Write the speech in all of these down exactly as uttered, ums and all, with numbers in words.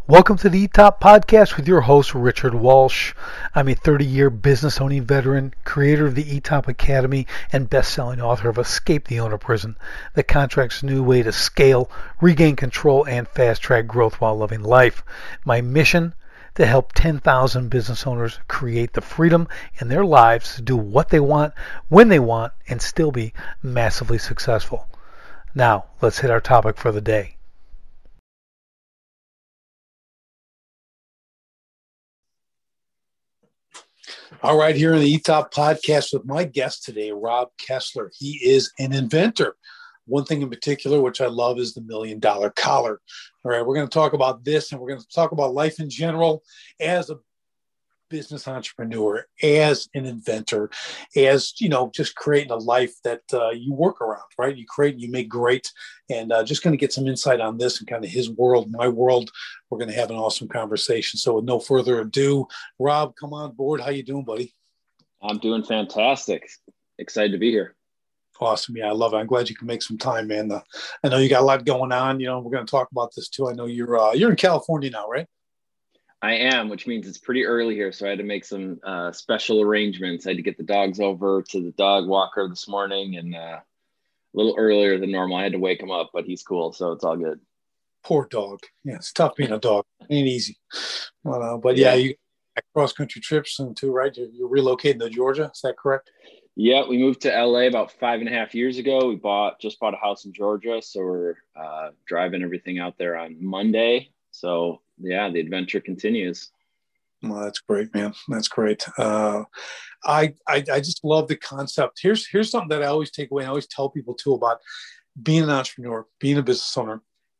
Welcome to the E-Top Podcast with your host, Richard Walsh. I'm a thirty-year business owning veteran, creator of the E-Top Academy, and best-selling author of Escape the Owner Prison, the contract's new way to scale, regain control, and fast-track growth while loving life. My mission? To help ten thousand business owners create the freedom in their lives to do what they want, when they want, and still be massively successful. Now, let's hit our topic for the day. All right, here in the E-Top Podcast with my guest today, Rob Kessler. He is an inventor. One thing in particular, which I love, is the million dollar collar. All right, we're going to talk about this, and we're going to talk about life in general as a business entrepreneur, as an inventor, as, you know, just creating a life that uh, you work around, right? You create, you make great, and uh, just going to get some insight on this and kind of his world, my world. We're going to have an awesome conversation. So with no further ado, Rob, come on board. How you doing, buddy? I'm doing fantastic. Excited to be here. Awesome. Yeah, I love it. I'm glad you can make some time, man. Uh, I know you got a lot going on. You know, we're going to talk about this too. I know you're uh, you're in California now, right? I am, which means it's pretty early here. So I had to make some uh, special arrangements. I had to get the dogs over to the dog walker this morning, and uh, a little earlier than normal. I had to wake him up, but he's cool. So it's all good. Poor dog. Yeah, it's tough being a dog. It ain't easy. Well, uh, but yeah, yeah you cross country trips and too, right? You're, you're relocating to Georgia. Is that correct? Yeah, we moved to L A about five and a half years ago. We bought just bought a house in Georgia. So we're uh, driving everything out there on Monday. So yeah, the adventure continues. Well, that's great, man. That's great. Uh, I, I I just love the concept. Here's here's something that I always take away. And I always tell people too about being an entrepreneur, being a business owner,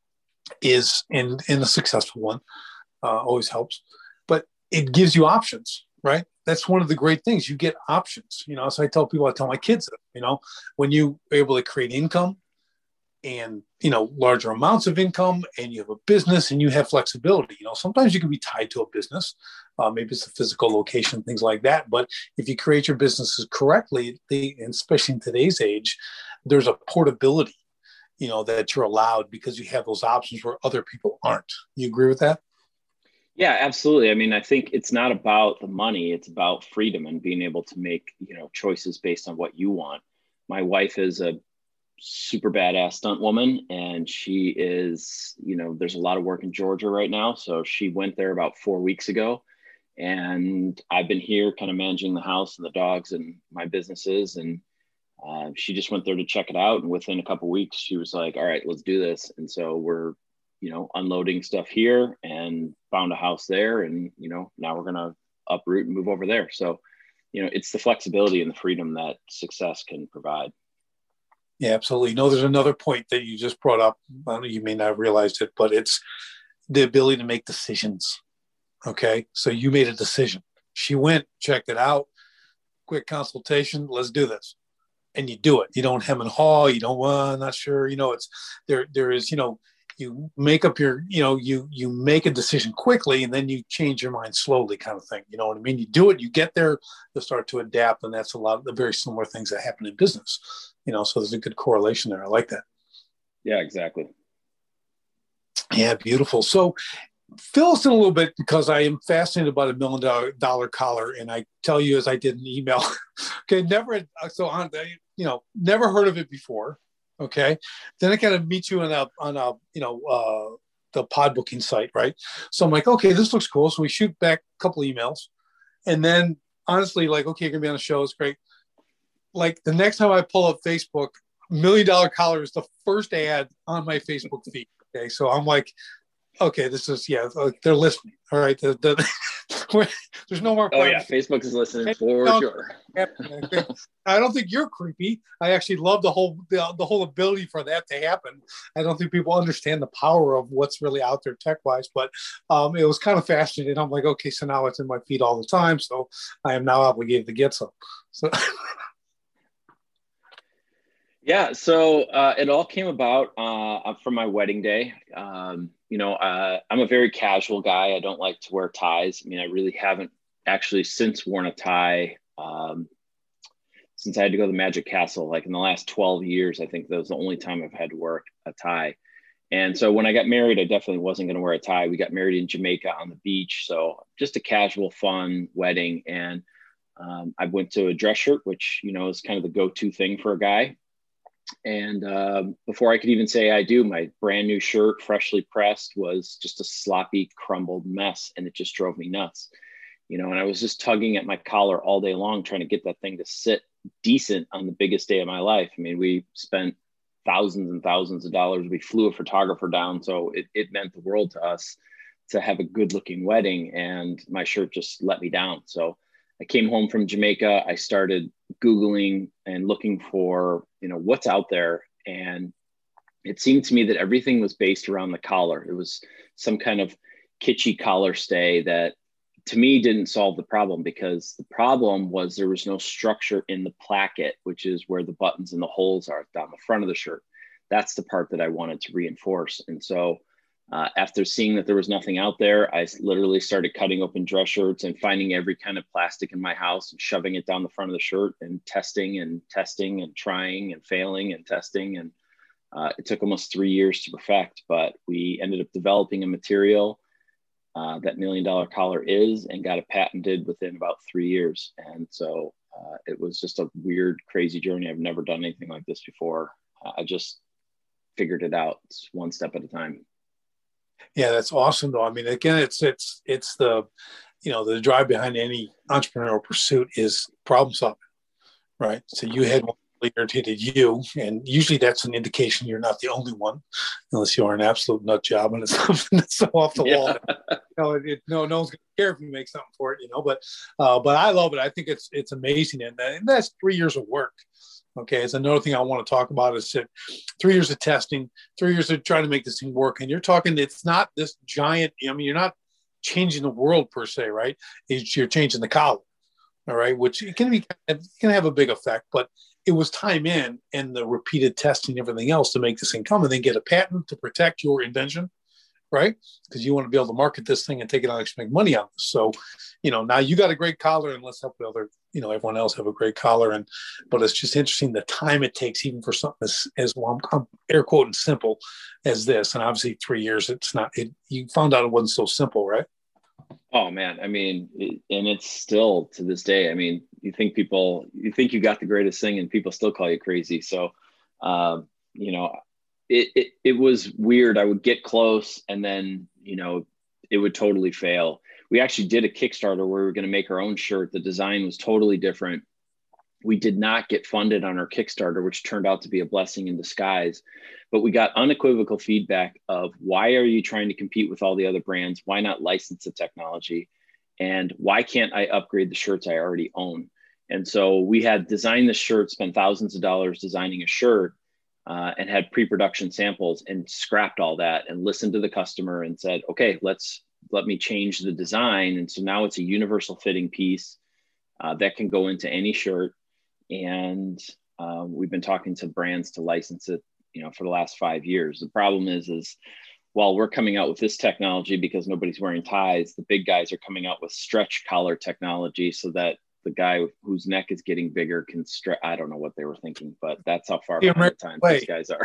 is in in a successful one. Uh, always helps, but it gives you options, right? That's one of the great things. You get options, you know. So I tell people, I tell my kids, you know, when you are able to create income and, you know, larger amounts of income, and you have a business and you have flexibility, you know, sometimes you can be tied to a business. Uh, maybe it's a physical location, things like that. But if you create your businesses correctly, they, and especially in today's age, there's a portability, you know, that you're allowed because you have those options where other people aren't. You agree with that? Yeah, absolutely. I mean, I think it's not about the money. It's about freedom and being able to make, you know, choices based on what you want. My wife is a super badass stunt woman, and she is, you know, there's a lot of work in Georgia right now. So she went there about four weeks ago, and I've been here kind of managing the house and the dogs and my businesses. And uh, she just went there to check it out. And within a couple of weeks, she was like, all right, let's do this. And so we're, you know, unloading stuff here and found a house there. And, you know, now we're going to uproot and move over there. So, you know, it's the flexibility and the freedom that success can provide. Yeah, absolutely. You know, there's another point that you just brought up. I don't know, you may not have realized it, but it's the ability to make decisions. Okay. So you made a decision. She went, checked it out, quick consultation. Let's do this. And you do it. You don't hem and haw. You don't, well, I'm not sure. You know, it's there, there is, you know, you make up your, you know, you, you make a decision quickly, and then you change your mind slowly, kind of thing. You know what I mean? You do it, you get there, you start to adapt. And that's a lot of the very similar things that happen in business, you know, so there's a good correlation there. I like that. Yeah, exactly. Yeah. Beautiful. So fill us in a little bit, because I am fascinated about a million dollar, dollar collar. And I tell you, as I did an email, okay, never, so on, you know, never heard of it before. Okay. Then I kind of meet you on a, on a, you know, uh, the pod booking site. Right. So I'm like, okay, this looks cool. So we shoot back a couple emails, and then honestly, like, okay, you're gonna be on a show. It's great. Like the next time I pull up Facebook, million dollar collar is the first ad on my Facebook feed. Okay. So I'm like, okay, this is, yeah, they're listening. All right. The, the, there's no more. Oh, yeah. Facebook is listening for sure. I don't think you're creepy. I actually love the whole, the, the whole ability for that to happen. I don't think people understand the power of what's really out there tech wise, but um, it was kind of fascinating. I'm like, okay, so now it's in my feed all the time. So I am now obligated to get some. So. Yeah, so uh, it all came about uh, from my wedding day. Um, you know, uh, I'm a very casual guy. I don't like to wear ties. I mean, I really haven't actually since worn a tie um, since I had to go to the Magic Castle. Like in the last twelve years, I think that was the only time I've had to wear a tie. And so when I got married, I definitely wasn't going to wear a tie. We got married in Jamaica on the beach. So just a casual, fun wedding. And um, I went to a dress shirt, which, you know, is kind of the go-to thing for a guy. And um, before I could even say I do, my brand new shirt, freshly pressed, was just a sloppy, crumbled mess. And it just drove me nuts, you know, and I was just tugging at my collar all day long, trying to get that thing to sit decent on the biggest day of my life. I mean, we spent thousands and thousands of dollars. We flew a photographer down. So it, it meant the world to us to have a good looking wedding. And my shirt just let me down. So I came home from Jamaica. I started Googling and looking for, you know, what's out there. And it seemed to me that everything was based around the collar. It was some kind of kitschy collar stay that to me didn't solve the problem, because the problem was there was no structure in the placket, which is where the buttons and the holes are down the front of the shirt. That's the part that I wanted to reinforce. And so uh, after seeing that there was nothing out there, I literally started cutting open dress shirts and finding every kind of plastic in my house and shoving it down the front of the shirt and testing and testing and trying and failing and testing. And uh, it took almost three years to perfect, but we ended up developing a material Uh, that million dollar collar is, and got it patented within about three years. And so uh, it was just a weird, crazy journey. I've never done anything like this before. Uh, I just figured it out one step at a time. Yeah, that's awesome though. I mean, again, it's, it's, it's the, you know, the drive behind any entrepreneurial pursuit is problem solving, right? So you had one that irritated you, and usually that's an indication you're not the only one, unless you are an absolute nut job and it's something that's so off the Yeah. wall. You know, it, it, no, no one's going to care if you make something for it, you know. But, uh, but I love it. I think it's it's amazing, and, and that's three years of work. Okay, it's another thing I want to talk about is that three years of testing, three years of trying to make this thing work, and you're talking. It's not this giant. I mean, you're not changing the world per se, right? It's, you're changing the collar, all right, which it can be it can have a big effect, but it was time in and the repeated testing, everything else to make this thing come, and then get a patent to protect your invention, right? Because you want to be able to market this thing and take it on and make money on this. So, you know, now you got a great collar, and let's help the other, you know, everyone else have a great collar. And, but it's just interesting the time it takes, even for something as, as well, I'm, I'm air quoting simple as this. And obviously three years, it's not, it, you found out it wasn't so simple, right? Oh man. I mean, it, and it's still to this day. I mean, you think people, you think you got the greatest thing and people still call you crazy. So, um, you know, it, it, it was weird. I would get close and then, you know, it would totally fail. We actually did a Kickstarter where we were going to make our own shirt. The design was totally different. We did not get funded on our Kickstarter, which turned out to be a blessing in disguise. But we got unequivocal feedback of, why are you trying to compete with all the other brands? Why not license the technology? And why can't I upgrade the shirts I already own? And so we had designed the shirt, spent thousands of dollars designing a shirt, uh, and had pre-production samples, and scrapped all that and listened to the customer and said, okay, let's let me change the design. And so now it's a universal fitting piece uh, that can go into any shirt. And um, we've been talking to brands to license it, you know, for the last five years. The problem is, is while we're coming out with this technology because nobody's wearing ties, the big guys are coming out with stretch collar technology so that the guy whose neck is getting bigger can stretch. I don't know what they were thinking, but that's how far Yeah, behind the times right. these guys are.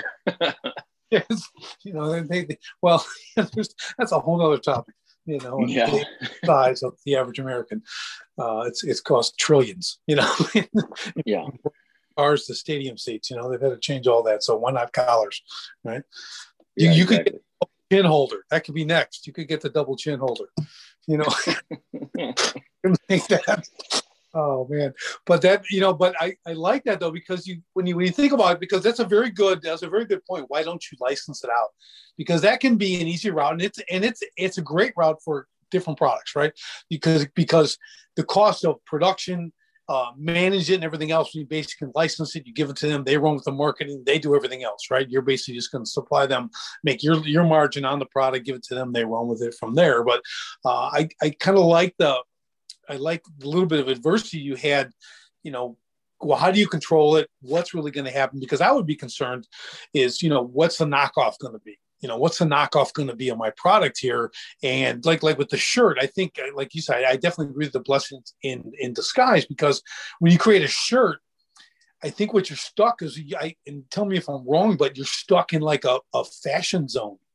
Yes, you know, they, they, well, that's a whole other topic. You know, and Yeah. the size of the average American, uh, it's it's cost trillions. You know, Yeah. Cars, the stadium seats. You know, they've had to change all that. So why not collars, right? Yeah, you you exactly. could get a chin holder. That could be next. You could get the double chin holder. You know, make that. Oh man, but that, you know, but I, I like that though, because you when you when you think about it, because that's a very good that's a very good point. Why don't you license it out? Because that can be an easy route, and it's and it's it's a great route for different products, right? Because because the cost of production, uh, manage it, and everything else, you basically license it, you give it to them, they run with the marketing, they do everything else, right? You're basically just going to supply them, make your your margin on the product, give it to them, they run with it from there. But uh, I I kind of like the I like the little bit of adversity you had, you know, well, how do you control it? What's really going to happen? Because I would be concerned is, you know, what's the knockoff going to be? You know, what's the knockoff going to be on my product here? And like, like with the shirt, I think, like you said, I definitely agree with the blessings in, in disguise, because when you create a shirt, I think what you're stuck is, I, and tell me if I'm wrong, but you're stuck in like a, a fashion zone.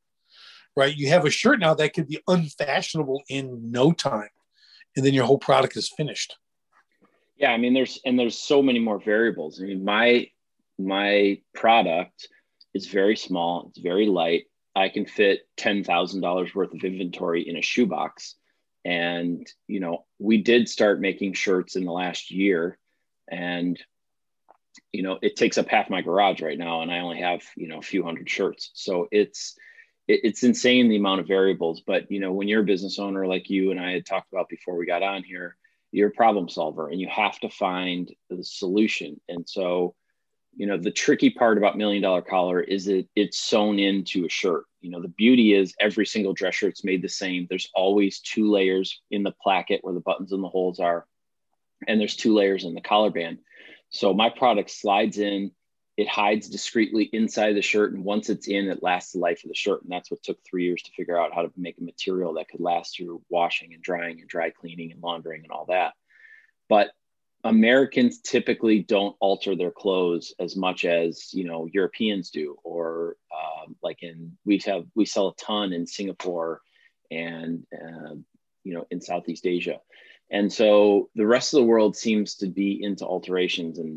right? You have a shirt now that could be unfashionable in no time, and then your whole product is finished. Yeah, I mean, there's and there's so many more variables. I mean, my my product is very small. It's very light. I can fit ten thousand dollars worth of inventory in a shoebox. And, you know, we did start making shirts in the last year, and, you know, it takes up half my garage right now, and I only have, you know, a few hundred shirts. So it's, it, it's insane the amount of variables. But, you know, when you're a business owner like you and I had talked about before we got on here, you're a problem solver, and you have to find the solution. And so, you know, the tricky part about Million Dollar Collar is that it's sewn into a shirt. You know, the beauty is every single dress shirt's made the same. There's always two layers in the placket where the buttons and the holes are, and there's two layers in the collar band. So my product slides in, it hides discreetly inside the shirt, and once it's in, it lasts the life of the shirt. And that's what took three years to figure out, how to make a material that could last through washing and drying and dry cleaning and laundering and all that. But Americans typically don't alter their clothes as much as, you know, Europeans do, or um, like in, we have, we sell a ton in Singapore and, uh, you know, in Southeast Asia. And so the rest of the world seems to be into alterations. And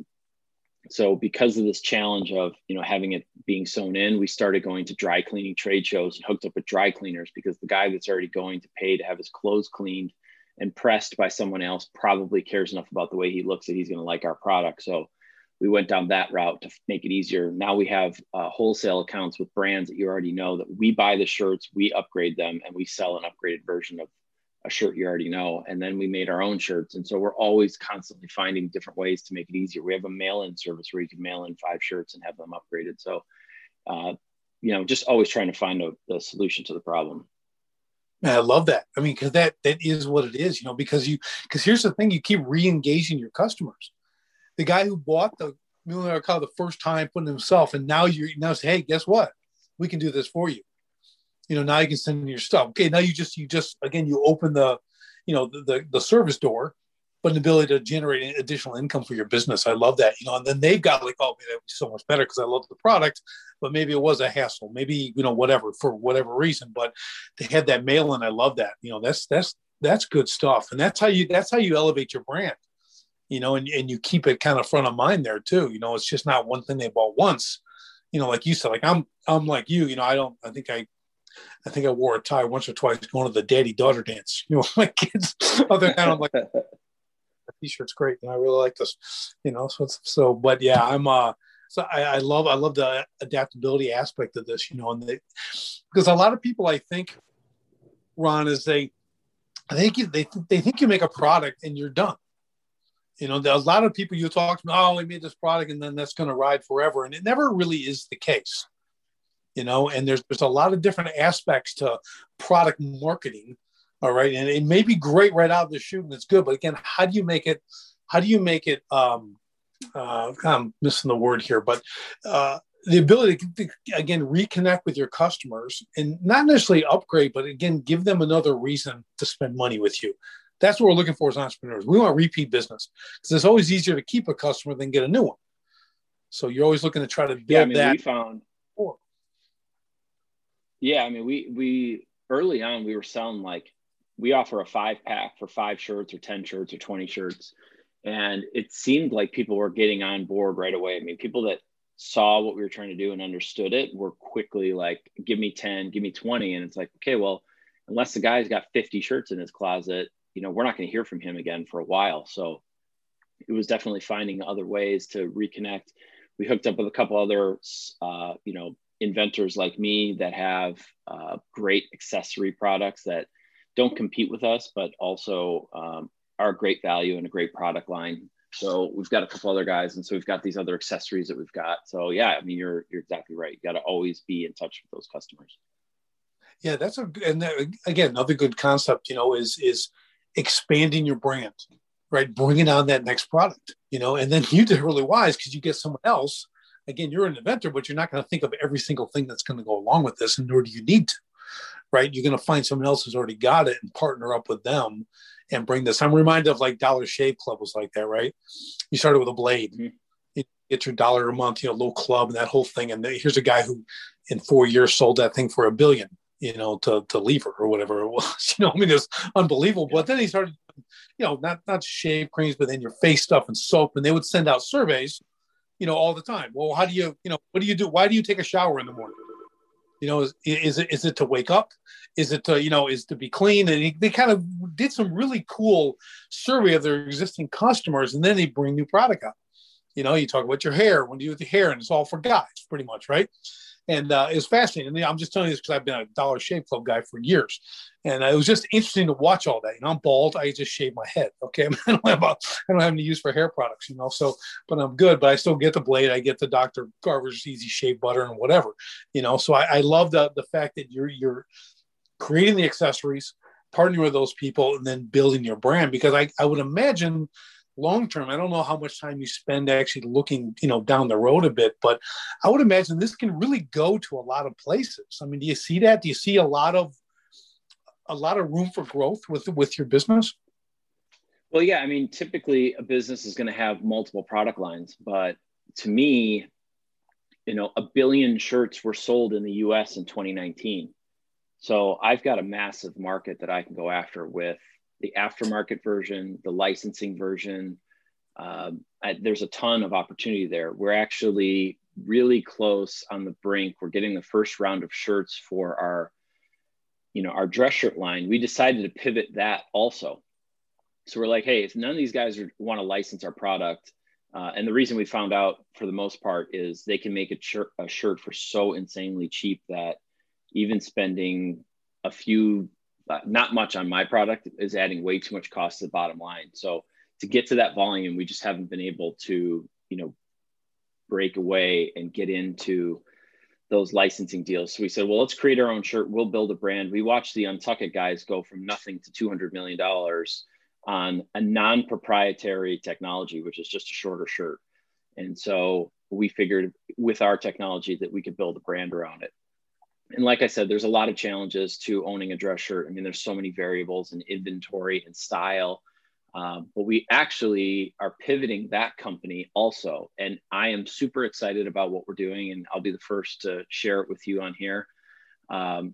so because of this challenge of, you know, having it being sewn in, we started going to dry cleaning trade shows and hooked up with dry cleaners, because the guy that's already going to pay to have his clothes cleaned and pressed by someone else probably cares enough about the way he looks that he's going to like our product. So we went down that route to make it easier. Now we have uh, wholesale accounts with brands that you already know, that we buy the shirts, we upgrade them, and we sell an upgraded version of a shirt you already know. And then we made our own shirts. And so we're always constantly finding different ways to make it easier. We have a mail-in service where you can mail in five shirts and have them upgraded. So, uh, you know, just always trying to find a, a solution to the problem. Man, I love that. I mean, because that that is what it is, you know, because you because here's the thing, you keep re-engaging your customers. The guy who bought the Million Dollar Collar the first time, putting himself, and now you now say, hey, guess what? We can do this for you. You know, now you can send in your stuff. Okay, now you just you just again you open the, you know, the the, the service door, but an ability to generate additional income for your business. I love that. You know, and then they've got like, oh, man, that would be so much better because I love the product, but maybe it was a hassle, maybe, you know, whatever, for whatever reason, but they had that mail in. I love that. You know, that's, that's, that's good stuff. And that's how you, that's how you elevate your brand, you know, and, and you keep it kind of front of mind there too. You know, it's just not one thing they bought once, you know, like you said, like I'm, I'm like you, you know, I don't, I think I, I think I wore a tie once or twice going to the daddy daughter dance, you know, my kids, other than I'm like, t-shirt's great, and I really like this, you know, so it's, so but yeah, I'm uh so I, I love I love the adaptability aspect of this, you know, and they, because a lot of people, I think, Ron, is they I think you, they they think you make a product and you're done. You know, there's a lot of people you talk to, oh, we made this product and then that's going to ride forever, and it never really is the case, you know. And there's there's a lot of different aspects to product marketing. All right. And it may be great right out of the chute and it's good, but again, how do you make it, how do you make it, um, uh, I'm missing the word here, but uh, the ability to, again, reconnect with your customers and not necessarily upgrade, but again, give them another reason to spend money with you. That's what we're looking for as entrepreneurs. We want repeat business, because it's always easier to keep a customer than get a new one. So you're always looking to try to build yeah, I mean, that. We found, yeah, I mean, we, we, early on, we were selling like, we offer a five pack for five shirts or ten shirts or twenty shirts. And it seemed like people were getting on board right away. I mean, people that saw what we were trying to do and understood it were quickly like, give me ten, give me twenty. And it's like, okay, well, unless the guy's got fifty shirts in his closet, you know, we're not going to hear from him again for a while. So it was definitely finding other ways to reconnect. We hooked up with a couple other, uh, you know, inventors like me that have uh, great accessory products that don't compete with us, but also um, are a great value and a great product line. So we've got a couple other guys. And so we've got these other accessories that we've got. So yeah, I mean, you're, you're exactly right. You got to always be in touch with those customers. Yeah, that's a, and that, again, another good concept, you know, is, is expanding your brand, right? Bringing on that next product, you know, and then you did really wise because you get someone else. Again, you're an inventor, but you're not going to think of every single thing that's going to go along with this, and nor do you need to. Right? You're going to find someone else who's already got it and partner up with them and bring this. I'm reminded of like Dollar Shave Club was like that, right? You started with a blade, mm-hmm. you get your dollar a month, you know, little club and that whole thing. And here's a guy who in four years sold that thing for a billion, you know, to, to lever or whatever it was. You know, I mean, it was unbelievable. But then he started, you know, not, not shave creams, but then your face stuff and soap. And they would send out surveys, you know, all the time. Well, how do you, you know, what do you do? Why do you take a shower in the morning? You know, is, is it, is it to wake up? Is it to, you know, is to be clean? And he, they kind of did some really cool survey of their existing customers. And then they bring new product out. You know, you talk about your hair, when do you do with the hair, and it's all for guys pretty much. Right. And uh, it was fascinating. And I'm just telling you this because I've been a Dollar Shave Club guy for years. And uh, it was just interesting to watch all that. You know, I'm bald. I just shave my head. Okay. I don't have, a, I don't have any use for hair products, you know, so, but I'm good, but I still get the blade. I get the Doctor Garver's Easy Shave Butter and whatever, you know, so I, I love the, the fact that you're, you're creating the accessories, partnering with those people, and then building your brand, because I, I would imagine long term, I don't know how much time you spend actually looking, you know, down the road a bit, but I would imagine this can really go to a lot of places. I mean, do you see that? Do you see a lot of a lot of room for growth with with your business? Well, yeah, I mean, typically a business is going to have multiple product lines, but to me, you know, a billion shirts were sold in the U S in twenty nineteen. So I've got a massive market that I can go after with the aftermarket version, the licensing version. Um, I, there's a ton of opportunity there. We're actually really close on the brink. We're getting the first round of shirts for our, you know, our dress shirt line. We decided to pivot that also. So we're like, hey, if none of these guys are, want to license our product, uh, and the reason we found out for the most part is they can make a shirt, a shirt for so insanely cheap that even spending a few Uh, not much on my product is adding way too much cost to the bottom line. So to get to that volume, we just haven't been able to, you know, break away and get into those licensing deals. So we said, well, let's create our own shirt. We'll build a brand. We watched the Untuck It guys go from nothing to two hundred million dollars on a non-proprietary technology, which is just a shorter shirt. And so we figured with our technology that we could build a brand around it. And like I said, there's a lot of challenges to owning a dress shirt. I mean, there's so many variables in inventory and style, um, but we actually are pivoting that company also. And I am super excited about what we're doing, and I'll be the first to share it with you on here. Um,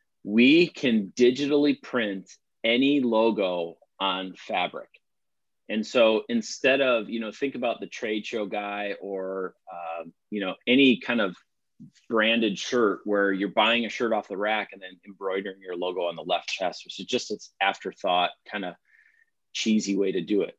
we can digitally print any logo on fabric. And so instead of, you know, think about the trade show guy or, uh, you know, any kind of branded shirt where you're buying a shirt off the rack and then embroidering your logo on the left chest, which is just its afterthought, kind of cheesy way to do it.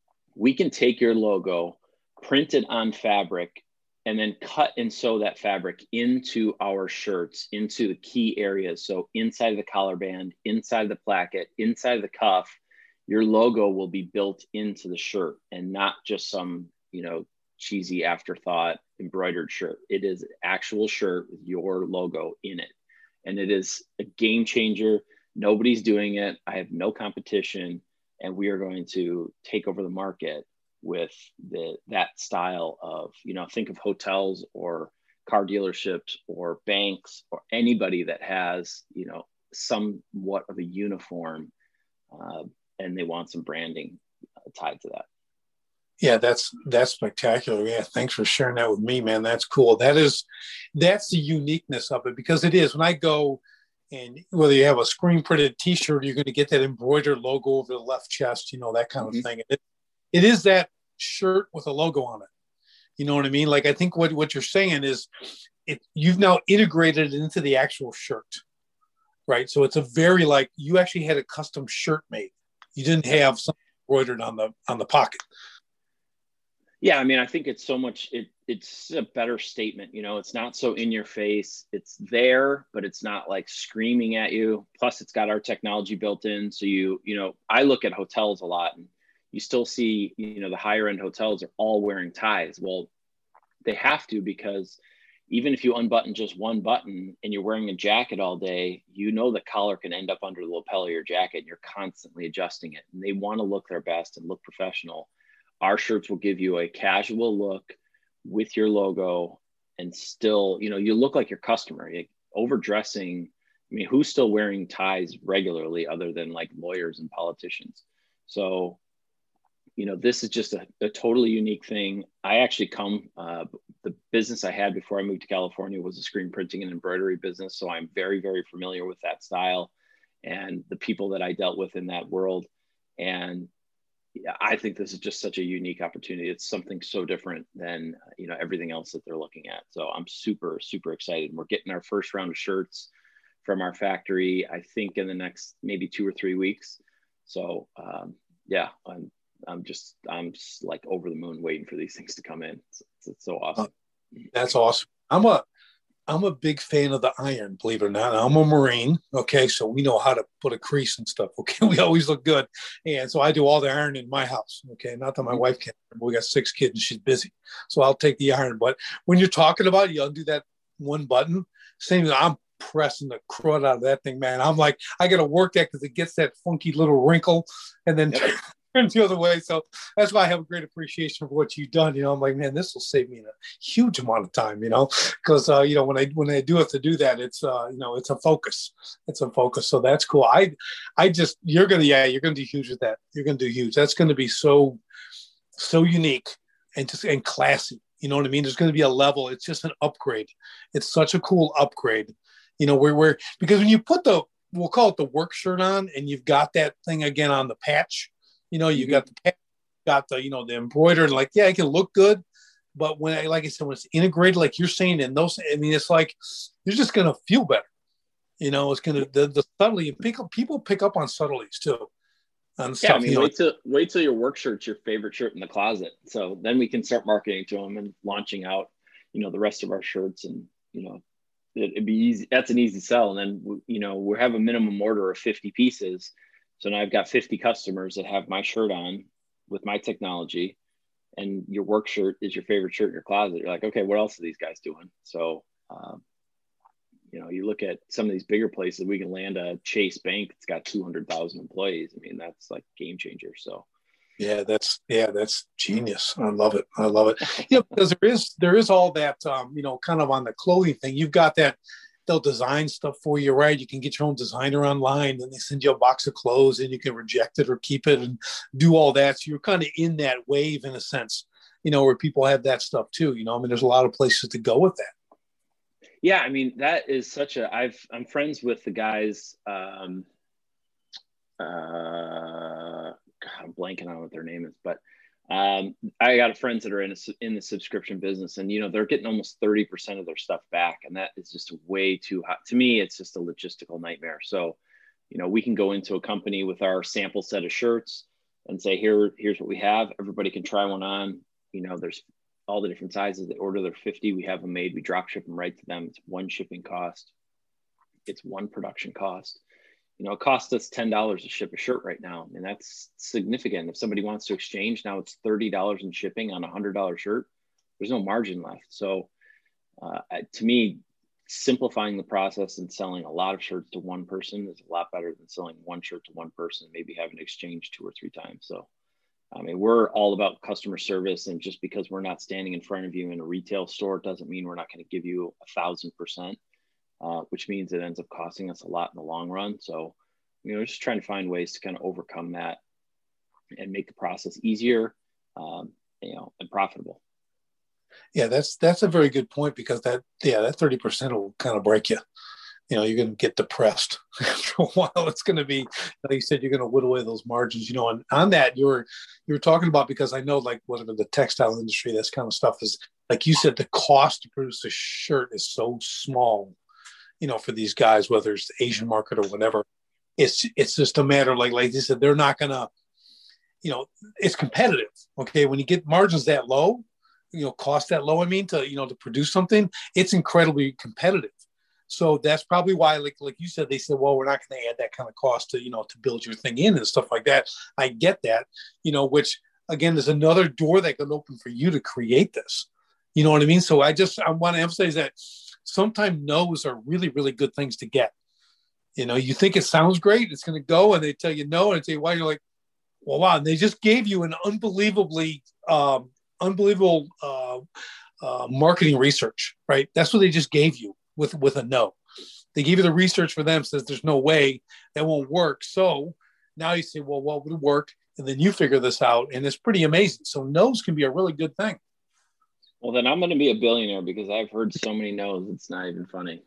We can take your logo, print it on fabric, and then cut and sew that fabric into our shirts, into the key areas. So inside of the collar band, inside of the placket, inside of the cuff, your logo will be built into the shirt and not just some, you know, cheesy afterthought embroidered shirt. It is an actual shirt with your logo in it. And it is a game changer. Nobody's doing it. I have no competition. And we are going to take over the market with the that style of, you know, think of hotels or car dealerships or banks or anybody that has, you know, somewhat of a uniform uh, and they want some branding uh, tied to that. Yeah, that's that's spectacular. Yeah, thanks for sharing that with me, man. That's cool. That is, that's the uniqueness of it, because it is when I go and whether you have a screen printed T-shirt, you're going to get that embroidered logo over the left chest, you know, that kind of mm-hmm. thing. It, it is that shirt with a logo on it. You know what I mean? Like, I think what, what you're saying is it, you've now integrated it into the actual shirt, right? So it's a very, like, you actually had a custom shirt made. You didn't have something embroidered on the on the pocket. Yeah, I mean, I think it's so much, it, it's a better statement, you know, it's not so in your face, it's there, but it's not like screaming at you. Plus it's got our technology built in. So you, you know, I look at hotels a lot and you still see, you know, the higher end hotels are all wearing ties. Well, they have to, because even if you unbutton just one button and you're wearing a jacket all day, you know, the collar can end up under the lapel of your jacket and you're constantly adjusting it. And they want to look their best and look professional. Our shirts will give you a casual look with your logo and still, you know, you look like your customer. Like, overdressing, I mean, who's still wearing ties regularly other than like lawyers and politicians? So, you know, this is just a, a totally unique thing. I actually come, uh, the business I had before I moved to California was a screen printing and embroidery business. So I'm very, very familiar with that style and the people that I dealt with in that world. And yeah, I think this is just such a unique opportunity. It's something so different than, you know, everything else that they're looking at. So I'm super, super excited. We're getting our first round of shirts from our factory, I think in the next maybe two or three weeks. So um, yeah, I'm, I'm just, I'm just like over the moon waiting for these things to come in. It's, it's, it's so awesome. Uh, that's awesome. I'm a, I'm a big fan of the iron, believe it or not. I'm a Marine. Okay. So we know how to put a crease and stuff. Okay. We always look good. And so I do all the iron in my house. Okay. Not that my wife can't, we got six kids and she's busy. So I'll take the iron. But when you're talking about it, you undo that one button. Same thing. I'm pressing the crud out of that thing, man. I'm like, I got to work that because it gets that funky little wrinkle and then yep. turns the other way. So that's why I have a great appreciation for what you've done. You know, I'm like, man, this will save me a huge amount of time, you know, because, uh, you know, when I, when I do have to do that, it's, uh, you know, it's a focus. It's a focus. So that's cool. I, I just, you're going to, yeah, you're going to do huge with that. You're going to do huge. That's going to be so, so unique and just, and classy. You know what I mean? There's going to be a level. It's just an upgrade. It's such a cool upgrade. You know, where we're, because when you put the, we'll call it the work shirt on and you've got that thing again on the patch, you know, you mm-hmm. got the patch, got the, you know, the embroidered, like, yeah, it can look good. But when I, like I said, when it's integrated, like you're saying, and those, I mean, it's like, you're just going to feel better. You know, it's going to, the, the subtlety, people, people pick up on subtleties too. On yeah, stuff, I mean, you know, wait till, wait till your work shirt's your favorite shirt in the closet. So then we can start marketing to them and launching out, you know, the rest of our shirts and, you know, it'd be easy. That's an easy sell. And then, you know, we have a minimum order of fifty pieces. So now I've got fifty customers that have my shirt on with my technology, and your work shirt is your favorite shirt in your closet. You're like, okay, what else are these guys doing? So, um, you know, you look at some of these bigger places, we can land a Chase Bank that's got two hundred thousand employees. I mean, that's like game changer. So. Yeah, that's yeah, that's genius. I love it. I love it. Yeah, because there is there is all that um, you know, kind of on the clothing thing. You've got that they'll design stuff for you, right? You can get your own designer online, and they send you a box of clothes, and you can reject it or keep it and do all that. So you're kind of in that wave in a sense, you know, where people have that stuff too. You know, I mean, there's a lot of places to go with that. Yeah, I mean, that is such a. I've I'm friends with the guys. Um, uh, God, I'm blanking on what their name is, but um, I got friends that are in a, in the subscription business, and you know they're getting almost thirty percent of their stuff back, and that is just way too hot. To me, it's just a logistical nightmare. So, you know, we can go into a company with our sample set of shirts and say, here, here's what we have. Everybody can try one on. You know, there's all the different sizes. They order their fifty. We have them made. We drop ship them right to them. It's one shipping cost. It's one production cost. You know, it costs us ten dollars to ship a shirt right now. And that's significant. If somebody wants to exchange, now it's thirty dollars in shipping on a one hundred dollar shirt. There's no margin left. So uh, to me, simplifying the process and selling a lot of shirts to one person is a lot better than selling one shirt to one person, maybe having to exchange two or three times. So, I mean, we're all about customer service. And just because we're not standing in front of you in a retail store doesn't mean we're not going to give you a thousand percent. Uh, which means it ends up costing us a lot in the long run. So, you know, just trying to find ways to kind of overcome that and make the process easier, um, you know, and profitable. Yeah, that's that's a very good point, because that yeah that thirty percent will kind of break you. You know, you're going to get depressed after a while. It's going to be, like you said, you're going to whittle away those margins. You know, and on that you're you're talking about, because I know like whatever the textile industry, this kind of stuff is, like you said, the cost to produce a shirt is so small. You know, for these guys, whether it's the Asian market or whatever, it's it's just a matter of like, like you said, they're not gonna, you know, it's competitive. Okay, when you get margins that low, you know, cost that low, I mean, to, you know, to produce something, it's incredibly competitive. So that's probably why, like like you said, they said, well, we're not going to add that kind of cost to, you know, to build your thing in and stuff like that. I get that, you know, which again is another door that can open for you to create this. You know what I mean? So I just I want to emphasize that. Sometimes no's are really, really good things to get. You know, you think it sounds great, it's going to go, and they tell you no, and they tell you why. You're like, well, wow. And they just gave you an unbelievably, um, unbelievable uh, uh, marketing research, right? That's what they just gave you with, with a no. They gave you the research for them, says there's no way that won't work. So now you say, well, what would work? and then you figure this out, and it's pretty amazing. So no's can be a really good thing. Well, then I'm going to be a billionaire because I've heard so many no's. It's not even funny.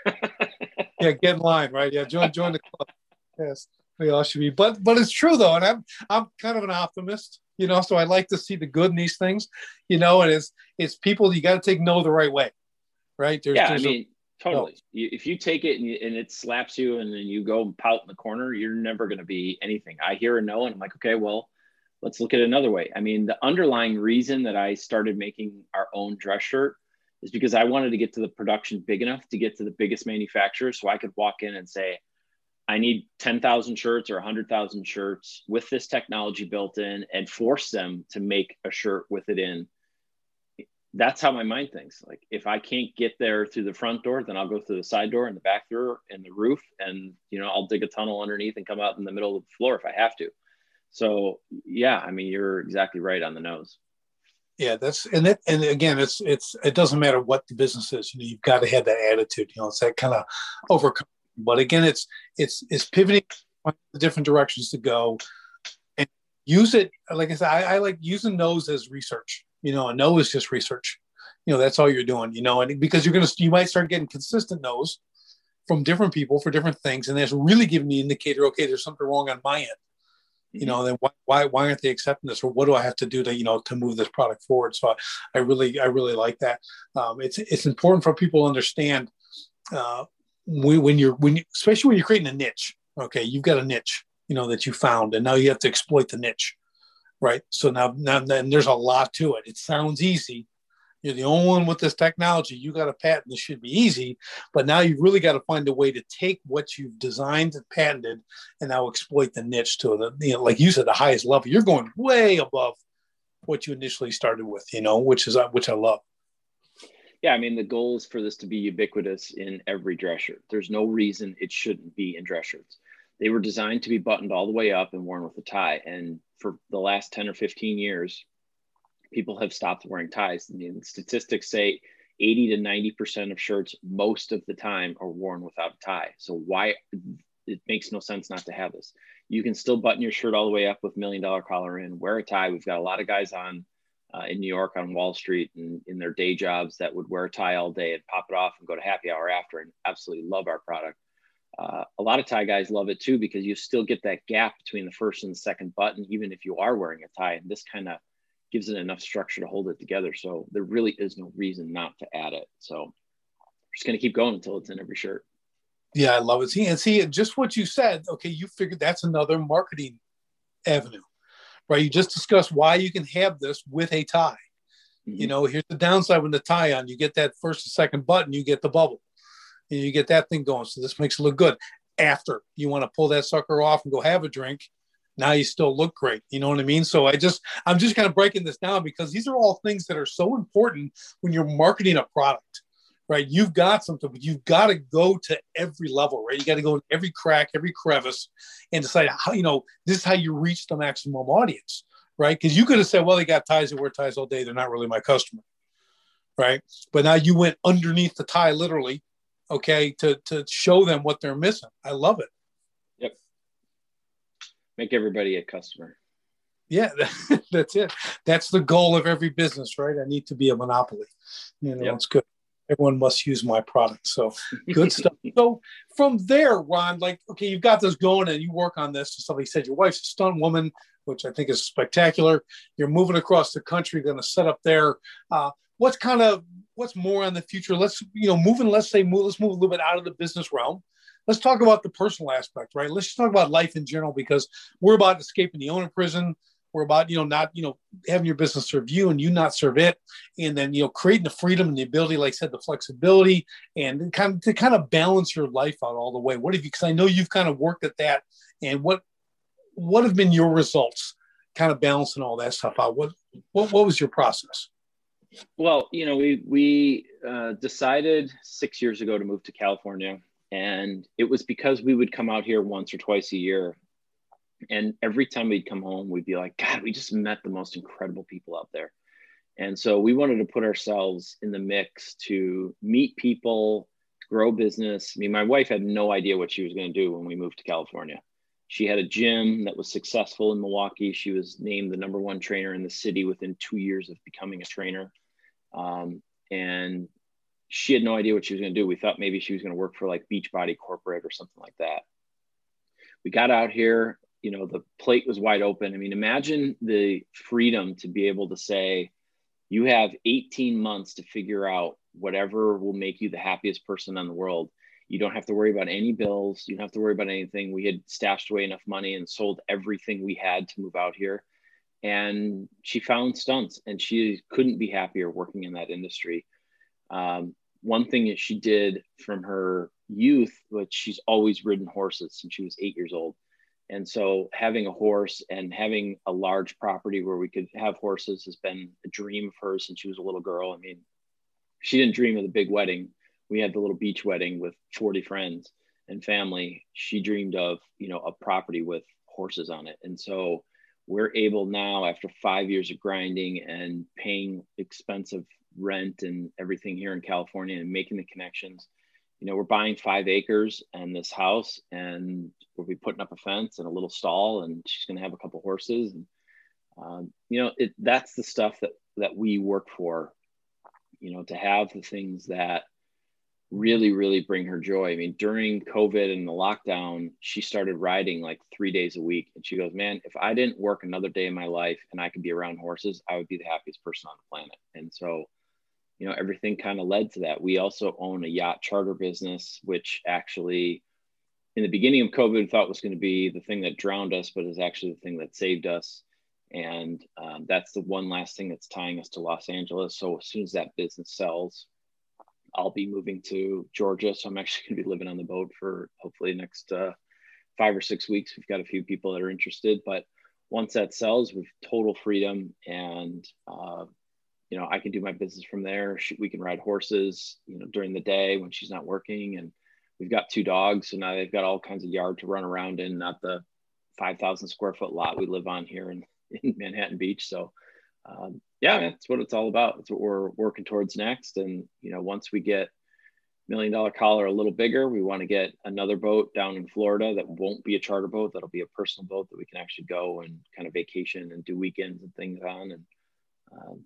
Yeah, get in line, right? Yeah, join join the club. Yes, we all should be. But but it's true though, and I'm I'm kind of an optimist, you know. So I like to see the good in these things, you know. And it's it's people you got to take no the right way, right? There's, yeah, there's I mean, a, totally. no. You, if you take it and, you, and it slaps you, and then you go pout in the corner, you're never going to be anything. I hear a no, and I'm like, okay, well, let's look at it another way. I mean, the underlying reason that I started making our own dress shirt is because I wanted to get to the production big enough to get to the biggest manufacturer so I could walk in and say, I need ten thousand shirts or one hundred thousand shirts with this technology built in, and force them to make a shirt with it in. That's how my mind thinks. Like, if I can't get there through the front door, then I'll go through the side door and the back door and the roof. And, you know, I'll dig a tunnel underneath and come out in the middle of the floor if I have to. So yeah, I mean, you're exactly right on the nose. Yeah, that's and it and again, it's it's it doesn't matter what the business is. You know, you've got to have that attitude. You know, it's that kind of overcome. But again, it's it's it's pivoting the different directions to go, and use it. Like I said, I, I like using no's as research. You know, a no is just research. You know, that's all you're doing. You know, and because you're gonna you might start getting consistent no's from different people for different things, and that's really giving the indicator. Okay, there's something wrong on my end. You know, then why, why why aren't they accepting this, or what do I have to do to you know to move this product forward? So I, I really I really like that. Um, it's it's important for people to understand uh, when, when you're when you, especially when you're creating a niche. Okay, you've got a niche, you know, that you found, and now you have to exploit the niche, right? So now now then there's a lot to it. It sounds easy. You're the only one with this technology. You got a patent. This should be easy, but now you've really got to find a way to take what you've designed and patented, and now exploit the niche to the, you know, like you said, the highest level. You're going way above what you initially started with, you know, which is which I love. Yeah, I mean, the goal is for this to be ubiquitous in every dress shirt. There's no reason it shouldn't be in dress shirts. They were designed to be buttoned all the way up and worn with a tie, and for the last ten or fifteen years, people have stopped wearing ties. I mean, statistics say eighty to ninety percent of shirts most of the time are worn without a tie. So why, it makes no sense not to have this. You can still button your shirt all the way up with million dollar collar in, wear a tie. We've got a lot of guys on uh, in New York on Wall Street and in their day jobs that would wear a tie all day and pop it off and go to happy hour after and absolutely love our product. Uh, a lot of tie guys love it too, because you still get that gap between the first and the second button, even if you are wearing a tie. And this kind of gives it enough structure to hold it together. So there really is no reason not to add it. So we're just going to keep going until it's in every shirt. Yeah, I love it. See, and see, just what you said, okay, you figured that's another marketing avenue, right? You just discussed why you can have this with a tie. Mm-hmm. You know, here's the downside with the tie on. You get that first and second button, you get the bubble. And you get that thing going. So this makes it look good. After you want to pull that sucker off and go have a drink, now you still look great. You know what I mean? So I just, I'm just kind of breaking this down because these are all things that are so important when you're marketing a product, right? You've got something, but you've got to go to every level, right? You got to go in every crack, every crevice and decide how, you know, this is how you reach the maximum audience, right? Because you could have said, well, they got ties that wear ties all day. They're not really my customer, right? But now you went underneath the tie, literally, okay, to, to show them what they're missing. I love it. Yep. Make everybody a customer. Yeah, that's it. That's the goal of every business, right? I need to be a monopoly. You know, yep. It's good. Everyone must use my product. So good stuff. So from there, Ron, like, okay, you've got this going and you work on this. Somebody said your wife's a stunt woman, which I think is spectacular. You're moving across the country, going to set up there. Uh, what's kind of, what's more on the future? Let's, you know, moving, let's say, move, let's move a little bit out of the business realm. Let's talk about the personal aspect, right? Let's just talk about life in general, because we're about escaping the owner prison. We're about, you know, not, you know, having your business serve you and you not serve it. And then, you know, creating the freedom and the ability, like I said, the flexibility and kind of to kind of balance your life out all the way. What have you, because I know you've kind of worked at that, and what, what have been your results kind of balancing all that stuff out? What, what, what was your process? Well, you know, we, we uh, decided six years ago to move to California. And it was because we would come out here once or twice a year. And every time we'd come home, we'd be like, God, we just met the most incredible people out there. And so we wanted to put ourselves in the mix to meet people, grow business. I mean, my wife had no idea what she was going to do when we moved to California. She had a gym that was successful in Milwaukee. She was named the number one trainer in the city within two years of becoming a trainer. Um, and she had no idea what she was going to do. We thought maybe she was going to work for like Beachbody Corporate or something like that. We got out here, you know, the plate was wide open. I mean, imagine the freedom to be able to say, you have eighteen months to figure out whatever will make you the happiest person in the world. You don't have to worry about any bills. You don't have to worry about anything. We had stashed away enough money and sold everything we had to move out here. And she found stunts, and she couldn't be happier working in that industry. Um, one thing that she did from her youth, but she's always ridden horses since she was eight years old. And so having a horse and having a large property where we could have horses has been a dream of hers since she was a little girl. I mean, she didn't dream of the big wedding. We had the little beach wedding with forty friends and family. She dreamed of, you know, a property with horses on it. And so we're able now, after five years of grinding and paying expensive rent and everything here in California and making the connections, you know, we're buying five acres and this house, and we'll be putting up a fence and a little stall, and she's going to have a couple horses. And, um, you know, it, that's the stuff that, that we work for, you know, to have the things that really, really bring her joy. I mean, during COVID and the lockdown, she started riding like three days a week. And she goes, man, if I didn't work another day in my life and I could be around horses, I would be the happiest person on the planet. And so, you know, everything kind of led to that. We also own a yacht charter business, which actually in the beginning of COVID, we thought was going to be the thing that drowned us, but is actually the thing that saved us. And um, that's the one last thing that's tying us to Los Angeles. So as soon as that business sells, I'll be moving to Georgia. So I'm actually going to be living on the boat for hopefully the next uh, five or six weeks. We've got a few people that are interested, but once that sells, we've total freedom. And, uh, you know, I can do my business from there. We can ride horses, you know, during the day when she's not working. And we've got two dogs. So now they've got all kinds of yard to run around in, not the five thousand square foot lot we live on here in, in Manhattan Beach. So, um, yeah, that's what it's all about. It's what we're working towards next. And, you know, once we get million dollar collar a little bigger, we want to get another boat down in Florida that won't be a charter boat. That'll be a personal boat that we can actually go and kind of vacation and do weekends and things on, and um,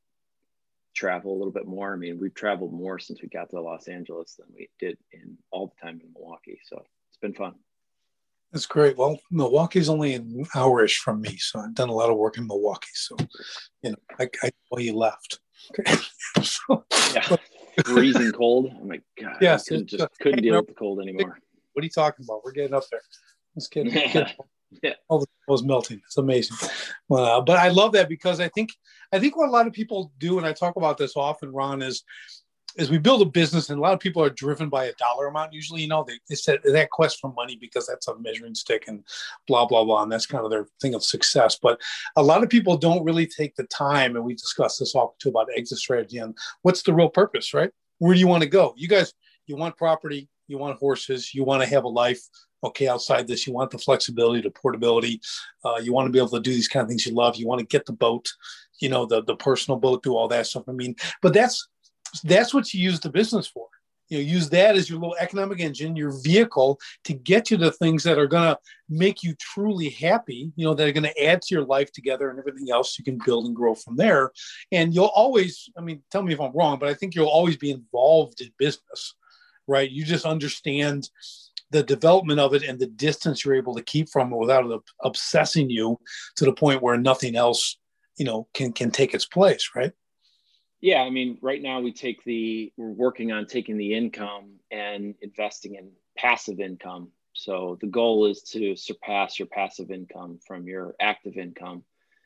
travel a little bit more. I mean, we've traveled more since we got to Los Angeles than we did in all the time in Milwaukee. So it's been fun. That's great. Well, Milwaukee's only an hour-ish from me, so I've done a lot of work in Milwaukee. So, you know, I, I well, you left. Okay. so, yeah, freezing cold. I'm like, God, yes, I couldn't, just couldn't deal with the cold anymore. What are you talking about? We're getting up there. Let's get, yeah. get yeah. all the snow's melting. It's amazing. Uh, but I love that, because I think I think what a lot of people do, and I talk about this often, Ron, is is we build a business, and a lot of people are driven by a dollar amount. Usually, you know, they, they said that quest for money because that's a measuring stick and blah, blah, blah. And that's kind of their thing of success. But a lot of people don't really take the time. And we discussed this often too about exit strategy and what's the real purpose, right? Where do you want to go? You guys, you want property, you want horses, you want to have a life. Okay, outside this, you want the flexibility, the portability. Uh, you want to be able to do these kind of things you love. You want to get the boat, you know, the, the personal boat, do all that stuff. I mean, but that's, That's what you use the business for. You know, use that as your little economic engine, your vehicle to get you the things that are going to make you truly happy, you know, that are going to add to your life together, and everything else you can build and grow from there. And you'll always, I mean, tell me if I'm wrong, but I think you'll always be involved in business, right? You just understand the development of it and the distance you're able to keep from it without it obsessing you to the point where nothing else, you know, can, can take its place, right? Yeah, I mean, right now we take the, we're working on taking the income and investing in passive income. So the goal is to surpass your passive income from your active income.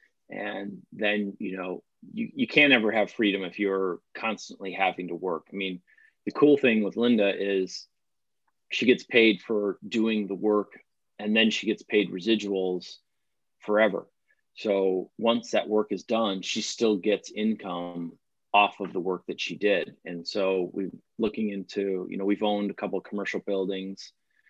And then, you know, you, you can't ever have freedom if you're constantly having to work. I mean, the cool thing with Linda is she gets paid for doing the work, and then she gets paid residuals forever. So once that work is done, she still gets income off of the work that she did. And so we're looking into, you know, we've owned a couple of commercial buildings.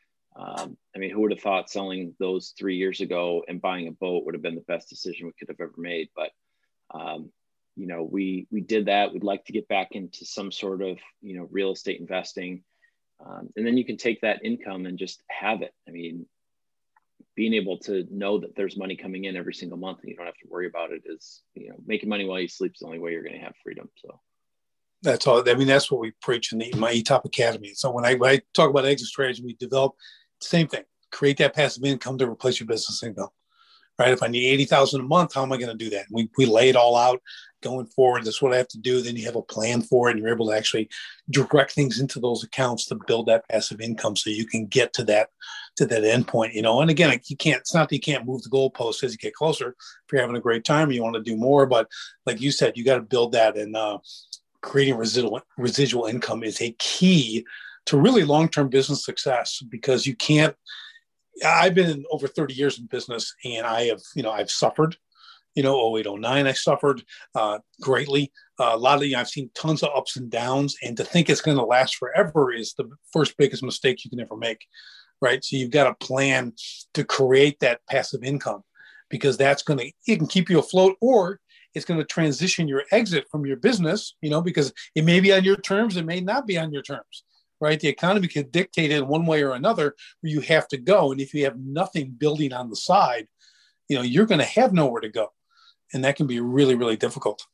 Um, I mean, who would have thought selling those three years ago and buying a boat would have been the best decision we could have ever made. But, um, you know, we, we did that. We'd like to get back into some sort of, you know, real estate investing. Um, and then you can take that income and just have it. I mean, being able to know that there's money coming in every single month and you don't have to worry about it is, you know, making money while you sleep is the only way you're going to have freedom. So that's all. I mean, that's what we preach in the, my E T O P Academy. So when I, when I talk about exit strategy, we develop the same thing, create that passive income to replace your business income, right? If I need eighty thousand a month, how am I going to do that? We, we lay it all out going forward. That's what I have to do. Then you have a plan for it and you're able to actually direct things into those accounts to build that passive income so you can get to that, to that end point, you know. And again, you can't, it's not that you can't move the goalposts as you get closer. If you're having a great time, you want to do more, but like you said, you got to build that, and uh, creating residual residual income is a key to really long-term business success, because you can't, I've been in over thirty years in business, and I have, you know, I've suffered, you know, oh eight, oh nine, I suffered uh, greatly. Uh, a lot of, you know, I've seen tons of ups and downs, and to think it's going to last forever is the first biggest mistake you can ever make, right? So you've got a plan to create that passive income, because that's going to, it can keep you afloat, or it's going to transition your exit from your business, you know, because it may be on your terms, it may not be on your terms, right? The economy can dictate it one way or another where you have to go. And if you have nothing building on the side, you know, you're going to have nowhere to go. And that can be really, really difficult.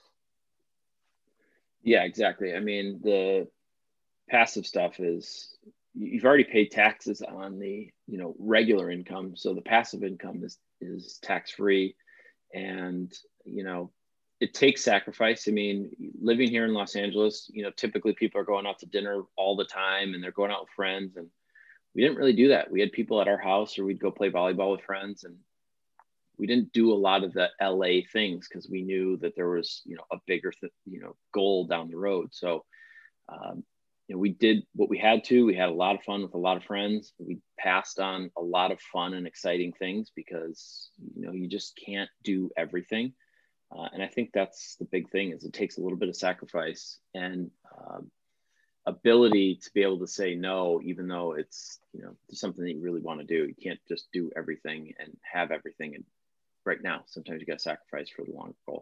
Yeah, exactly. I mean, the passive stuff is, you've already paid taxes on the, you know, regular income. So the passive income is, is tax-free. And, you know, it takes sacrifice. I mean, living here in Los Angeles, you know, typically people are going out to dinner all the time and they're going out with friends. And we didn't really do that. We had people at our house, or we'd go play volleyball with friends. And we didn't do a lot of the L A things because we knew that there was, you know, a bigger, th- you know, goal down the road. So, um, you know, we did what we had to. We had a lot of fun with a lot of friends. We passed on a lot of fun and exciting things because, you know, you just can't do everything. Uh, and I think that's the big thing, is it takes a little bit of sacrifice and um, ability to be able to say no, even though it's, you know, something that you really want to do. You can't just do everything and have everything. And right now, sometimes you got to sacrifice for the long goal.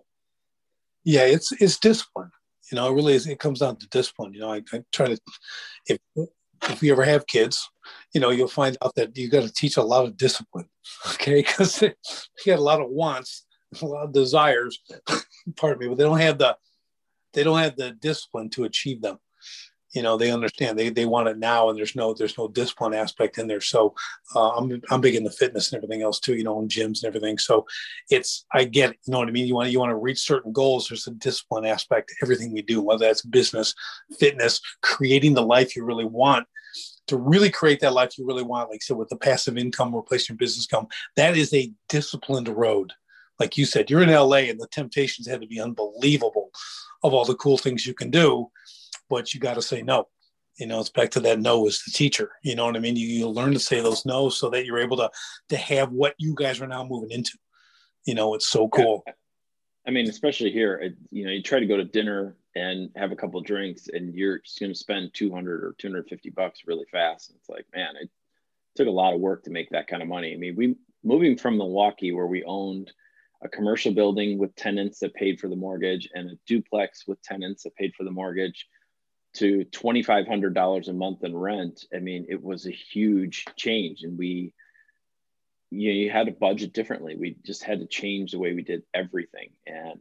Yeah, it's it's discipline. You know, it really is. It comes down to discipline. You know, I, I try to, if if you ever have kids, you know, you'll find out that you got to teach a lot of discipline, okay? Because you got a lot of wants, a lot of desires, pardon me, but they don't have the they don't have the discipline to achieve them. You know, they understand they they want it now, and there's no there's no discipline aspect in there. So uh, I'm I'm big into fitness and everything else too. You know, in gyms and everything. So it's I get it. You know what I mean? You want you want to reach certain goals. There's a discipline aspect to everything we do, whether that's business, fitness, creating the life you really want. To really create that life you really want, like I said, with the passive income, replacing your business income, that is a disciplined road. Like you said, you're in L A, and the temptations had to be unbelievable of all the cool things you can do. But you got to say no. You know, it's back to that no as the teacher. You know what I mean? You, you learn to say those no so that you're able to to have what you guys are now moving into. You know, it's so cool. Yeah. I mean, especially here, you know, you try to go to dinner and have a couple of drinks, and you're going to spend two hundred or two hundred fifty bucks really fast. And it's like, man, it took a lot of work to make that kind of money. I mean, we moving from Milwaukee, where we owned a commercial building with tenants that paid for the mortgage and a duplex with tenants that paid for the mortgage, to twenty-five hundred dollars a month in rent. I mean, it was a huge change, and we, you know, you had to budget differently. We just had to change the way we did everything, and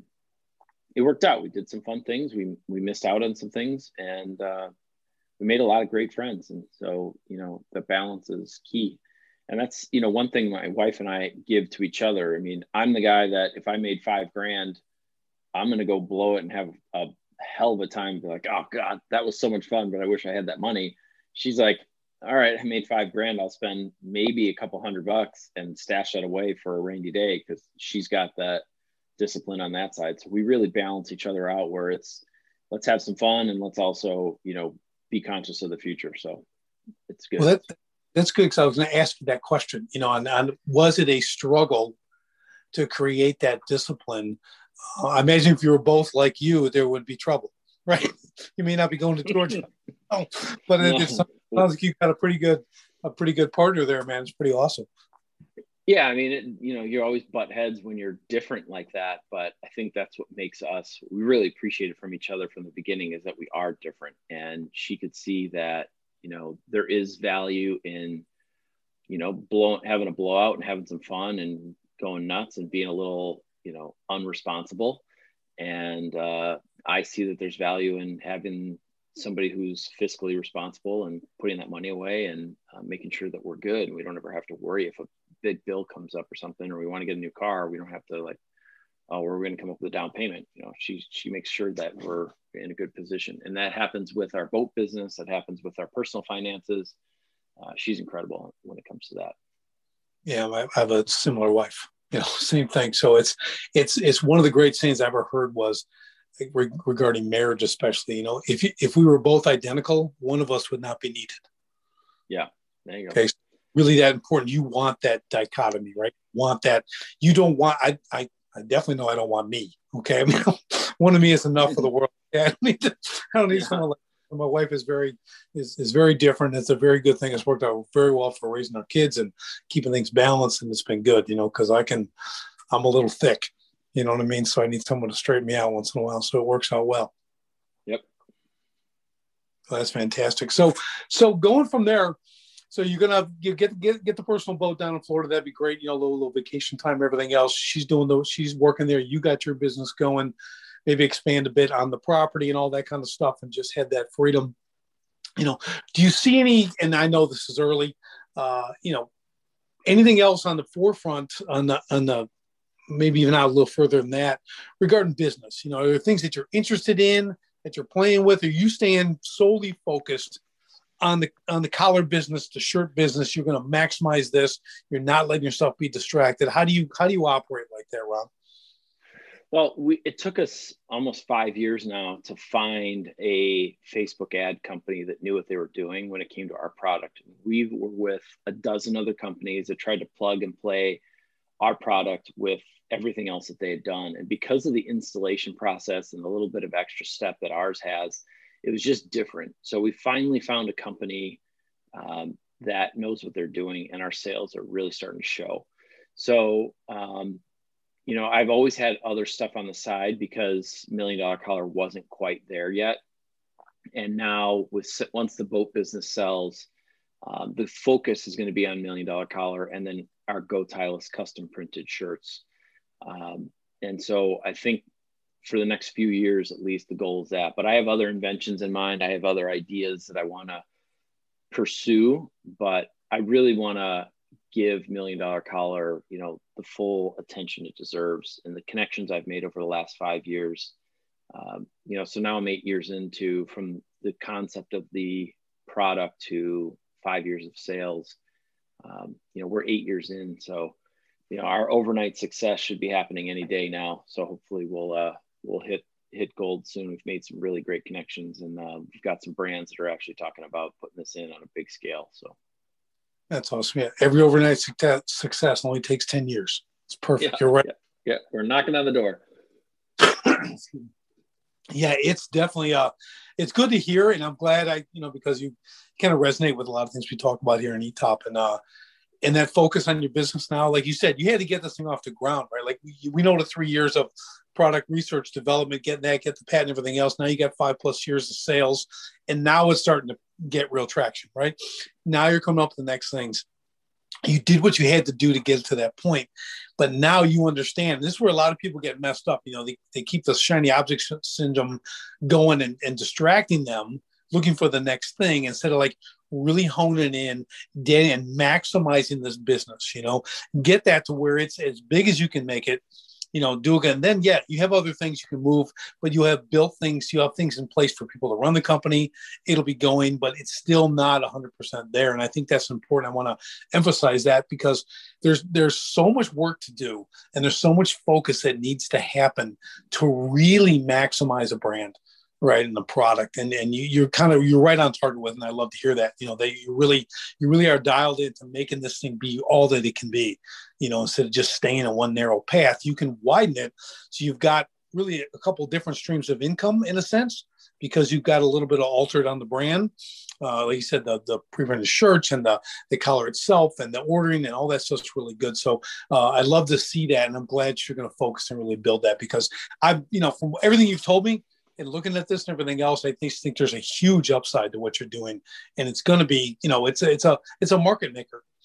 it worked out. We did some fun things. We we missed out on some things, and uh, we made a lot of great friends. And so, you know, the balance is key. And that's, you know, one thing my wife and I give to each other. I mean, I'm the guy that if I made five grand, I'm going to go blow it and have a hell of a time. Be like, oh God, that was so much fun, but I wish I had that money. She's like, all right, I made five grand. I'll spend maybe a couple hundred bucks and stash that away for a rainy day, because she's got that discipline on that side. So we really balance each other out, where it's, let's have some fun and let's also, you know, be conscious of the future. So it's good. Well, that, that's good, because I was going to ask you that question. You know, on, on was it a struggle to create that discipline? Uh, I imagine if you were both like you, there would be trouble, right? You may not be going to Georgia, oh, but it, it sounds like you've got a pretty good, a pretty good partner there, man. It's pretty awesome. Yeah, I mean, it, you know, you're always butt heads when you're different like that, but I think that's what makes us. We really appreciate it from each other from the beginning, is that we are different, and she could see that, you know, there is value in you know, blow, having a blowout and having some fun and going nuts and being a little, you know, unresponsible. And uh, I see that there's value in having somebody who's fiscally responsible and putting that money away and uh, making sure that we're good. And we don't ever have to worry if a big bill comes up or something, or we want to get a new car. We don't have to like, oh, we're going to come up with a down payment. You know, she, she makes sure that we're in a good position. And that happens with our boat business. That happens with our personal finances. Uh, she's incredible when it comes to that. Yeah. I have a similar wife, you know, same thing. So it's, it's, it's one of the great sayings I ever heard was re- regarding marriage, especially, you know, if you, if we were both identical, one of us would not be needed. Yeah. There you go. Okay. So really that important. You want that dichotomy, right? You want that. You don't want, I, I, I definitely know I don't want me. Okay. I mean, one of me is enough for the world. Yeah, I don't need, to, I don't need yeah. someone like my wife is very, is, is very different. It's a very good thing. It's worked out very well for raising our kids and keeping things balanced. And it's been good, you know, cause I can, I'm a little thick, you know what I mean? So I need someone to straighten me out once in a while. So it works out well. Yep. Well, that's fantastic. So, so going from there, so you're gonna you get get get the personal boat down in Florida. That'd be great. You know, a little, little vacation time, everything else. She's doing those. She's working there. You got your business going. Maybe expand a bit on the property and all that kind of stuff, and just have that freedom. You know, do you see any? And I know this is early. Uh, you know, anything else on the forefront on the on the maybe even out a little further than that regarding business? You know, are there things that you're interested in that you're playing with? Or are you staying solely focused on the on the collar business, the shirt business? You're going to maximize this. You're not letting yourself be distracted. How do you how do you operate like that, Ron? Well, we it took us almost five years now to find a Facebook ad company that knew what they were doing when it came to our product. We were with a dozen other companies that tried to plug and play our product with everything else that they had done. And because of the installation process and the little bit of extra step that ours has, it was just different. So we finally found a company um, that knows what they're doing, and our sales are really starting to show. So, um, you know, I've always had other stuff on the side because Million Dollar Collar wasn't quite there yet. And now with once the boat business sells, um, the focus is going to be on Million Dollar Collar and then our Go Titleist custom printed shirts. Um, and so I think for the next few years, at least, the goal is that. But I have other inventions in mind. I have other ideas that I want to pursue, but I really want to give Million Dollar Collar, you know, the full attention it deserves, and the connections I've made over the last five years. Um, you know, so now I'm eight years into from the concept of the product to five years of sales. Um, you know, we're eight years in, so you know our overnight success should be happening any day now. So hopefully we'll uh, we'll hit hit gold soon. We've made some really great connections, and uh, we've got some brands that are actually talking about putting this in on a big scale. So. That's awesome. Yeah. Every overnight success only takes ten years. It's perfect. Yeah, You're right. Yeah. yeah. We're knocking on the door. Yeah, it's definitely, uh, it's good to hear. And I'm glad I, you know, because you kind of resonate with a lot of things we talk about here in E T O P, and, uh, and that focus on your business now, like you said, you had to get this thing off the ground, right? Like we, we know the three years of product research, development, getting that, get the patent, everything else. Now you got five plus years of sales, and now it's starting to get real traction, right? Now you're coming up with the next things. You did what you had to do to get to that point, but now you understand. This is where a lot of people get messed up. You know, they, they keep the shiny object syndrome going and, and distracting them, looking for the next thing instead of like really honing in and maximizing this business, you know, get that to where it's as big as you can make it, you know, do again. Then, yeah, you have other things you can move, but you have built things, you have things in place for people to run the company. It'll be going, but it's still not one hundred percent there. And I think that's important. I want to emphasize that because there's there's so much work to do, and there's so much focus that needs to happen to really maximize a brand, right, in the product. And and you, you're kind of, you're right on target with, and I love to hear that, you know, that you really, you really are dialed into making this thing be all that it can be, you know, instead of just staying on one narrow path. You can widen it. So you've got really a couple different streams of income in a sense, because you've got a little bit of altered on the brand. Uh, like you said, the, the pre-printed shirts and the, the collar itself and the ordering and all that stuff's really good. So uh, I love to see that. And I'm glad you're going to focus and really build that, because I, you know, from everything you've told me, and looking at this and everything else, I think, think there's a huge upside to what you're doing, and it's going to be, you know, it's a, it's a it's a market maker,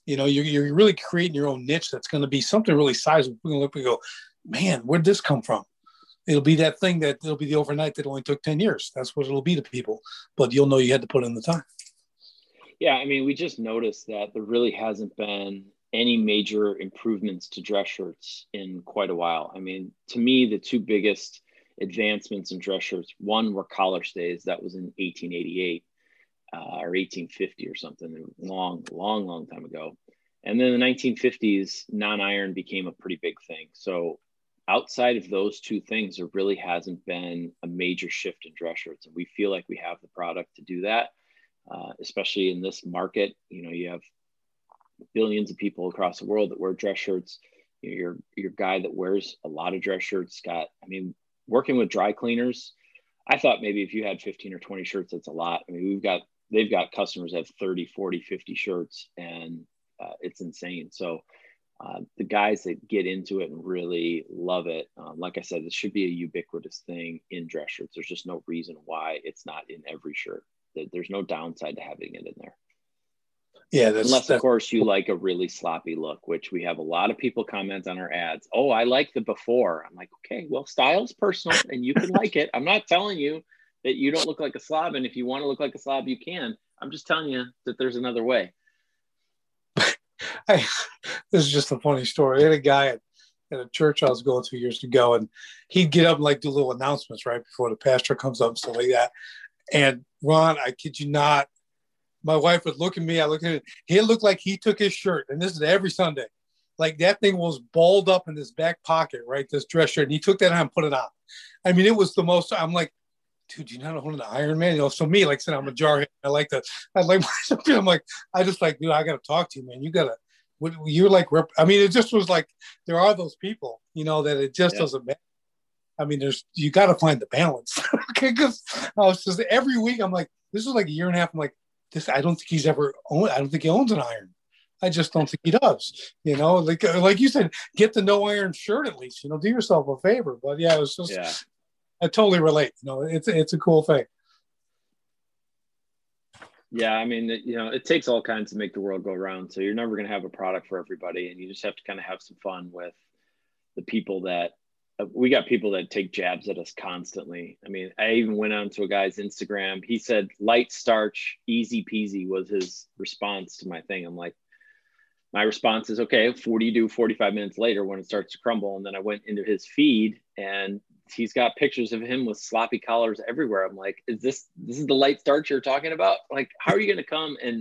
You know, you're, you're really creating your own niche that's going to be something really sizable. We're going to look and go, man, where'd this come from? It'll be that thing that it'll be the overnight that only took ten years. That's what it'll be to people. But you'll know you had to put in the time. Yeah, I mean, we just noticed that there really hasn't been any major improvements to dress shirts in quite a while. I mean, to me, the two biggest advancements in dress shirts, one were collar stays. That was in eighteen eighty-eight uh, or eighteen fifty or something, long, long, long time ago. And then the nineteen fifties, non-iron became a pretty big thing. So outside of those two things, there really hasn't been a major shift in dress shirts. And we feel like we have the product to do that, uh, especially in this market. You know, you have billions of people across the world that wear dress shirts. You know, your, your guy that wears a lot of dress shirts, Scott, I mean, working with dry cleaners, I thought maybe if you had fifteen or twenty shirts, that's a lot. I mean, we've got, they've got customers that have thirty, forty, fifty shirts, and uh, it's insane. So uh, the guys that get into it and really love it, um, like I said, this should be a ubiquitous thing in dress shirts. There's just no reason why it's not in every shirt. There's no downside to having it in there. Yeah, that's, unless that's, of course you like a really sloppy look, which we have a lot of people comment on our ads. Oh, I like the before. I'm like, okay, well, style's personal and you can like it. I'm not telling you that you don't look like a slob, and if you want to look like a slob, you can. I'm just telling you that there's another way. I, this is just a funny story. I had a guy at, at a church I was going to years ago, and he'd get up and like do little announcements right before the pastor comes up and stuff like that. And Ron, I kid you not, my wife would look at me. I look at it. He looked like he took his shirt, and this is every Sunday. Like that thing was balled up in his back pocket, right? This dress shirt, and he took that on and put it on. I mean, it was the most. I'm like, dude, you not own the Iron Man? You know, so me, like, said I'm a jarhead. I like to. I like. I'm like, I just like, dude, I got to talk to you, man. You gotta. You're like, I mean, it just was like there are those people, you know, that it just yeah. doesn't matter. I mean, there's you got to find the balance. Okay, because I was just every week. I'm like, this was like a year and a half. I'm like. This, I don't think he's ever owned. I don't think he owns an iron. I just don't think he does. You know, like like you said, get the no iron shirt at least. You know, do yourself a favor. But yeah, it was just. Yeah. I totally relate. You know, it's it's a cool thing. Yeah, I mean, you know, it takes all kinds to make the world go round. So you're never going to have a product for everybody, and you just have to kind of have some fun with the people that. We got people that take jabs at us constantly. I mean, I even went on to a guy's Instagram. He said, light starch, easy peasy was his response to my thing. I'm like, my response is, okay, what do you do forty-five minutes later when it starts to crumble? And then I went into his feed and he's got pictures of him with sloppy collars everywhere. I'm like, is this, this is the light starch you're talking about? Like, how are you going to come and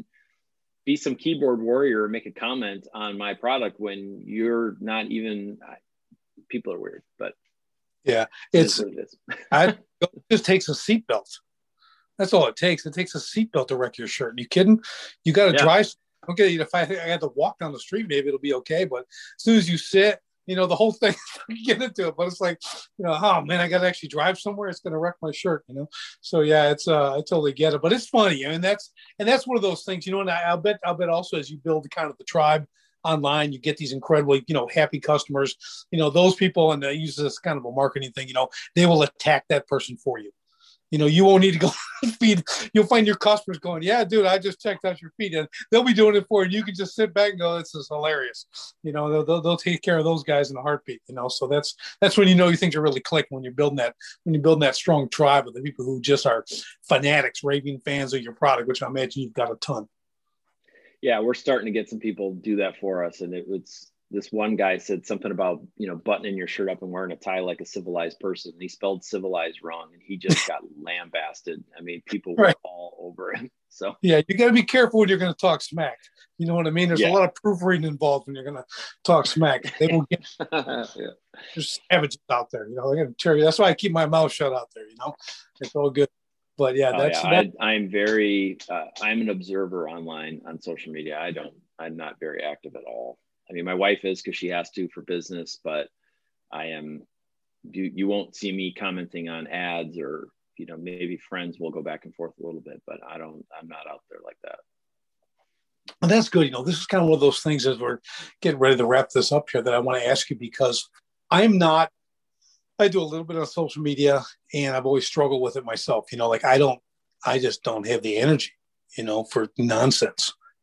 be some keyboard warrior or make a comment on my product when you're not even, people are weird, but yeah, it's it is. I it just takes a seatbelt. That's all it takes. It takes a seatbelt to wreck your shirt. Are you kidding? You got to yeah. drive. Okay, if I, I had to walk down the street, maybe it'll be okay. But as soon as you sit, you know, the whole thing, get into it. But it's like, you know, oh man, I got to actually drive somewhere. It's going to wreck my shirt, you know. So yeah, it's uh, I totally get it. But it's funny. I mean, that's and that's one of those things, you know. And I, I'll bet, I'll bet also as you build the kind of the tribe online, you get these incredibly, you know, happy customers, you know, those people, and they use this kind of a marketing thing, you know, they will attack that person for you. You know, you won't need to go feed. You'll find your customers going, yeah, dude, I just checked out your feed, and they'll be doing it for you. You can just sit back and go, this is hilarious. You know, they'll, they'll, they'll take care of those guys in a heartbeat, you know? So that's, that's when, you know, you think you're really clicking when you're building that, when you're building that strong tribe of the people who just are fanatics, raving fans of your product, which I imagine you've got a ton. Yeah, we're starting to get some people do that for us. And it was this one guy said something about, you know, buttoning your shirt up and wearing a tie like a civilized person. And he spelled civilized wrong, and he just got lambasted. I mean, people were right. all over him. So yeah, you got to be careful when you're going to talk smack. You know what I mean? There's yeah. a lot of proofreading involved when you're going to talk smack. They will get yeah. There's savages out there. You know, they're going to tear you. That's why I keep my mouth shut out there. You know, it's all good. But yeah, oh, that's yeah. that. I, I'm very, uh, I'm an observer online on social media. I don't, I'm not very active at all. I mean, my wife is because she has to for business, but I am, you, you won't see me commenting on ads, or, you know, maybe friends will go back and forth a little bit, but I don't, I'm not out there like that. And that's good. You know, this is kind of one of those things as we're getting ready to wrap this up here that I want to ask you, because I'm not, I do a little bit on social media, and I've always struggled with it myself. You know, like I don't, I just don't have the energy, you know, for nonsense.